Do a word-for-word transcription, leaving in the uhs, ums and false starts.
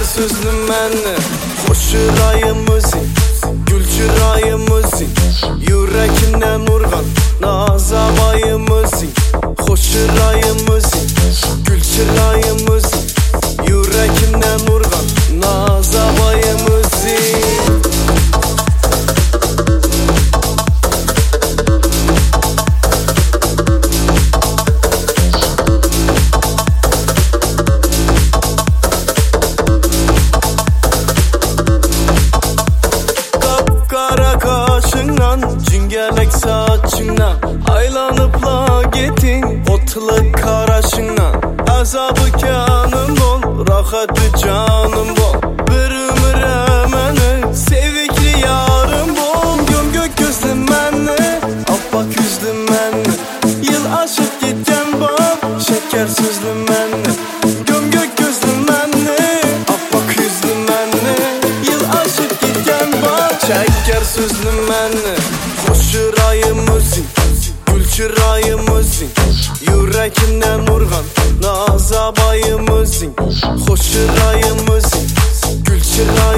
sözlü mənni, xoş rayımızın, gül çırayımızın, yürekinden urgan nazabayımızın, xoş rayımızın, gül çırayımızın, yürekinden urgan nazabayımızın. Cingelek saçından aylanıpla getin otlu karaşından. Azabı kanım bol, rahatı canım bol. Bir ömüre məni sevikli yarım bol. Göm gök gözlü mənni, appak yüzlü mənni, yıl aşıp gitken bak şeker sözlü mənni. Göm gök gözlü mənni, appak yüzlü mənni, yıl aşıp gitken bak şeker sözlü mənni. Xoş rayımızın, gül çırayımızın, yürekinden urgan nazabayımızın, xoş rayımızın, gül çırayımızın.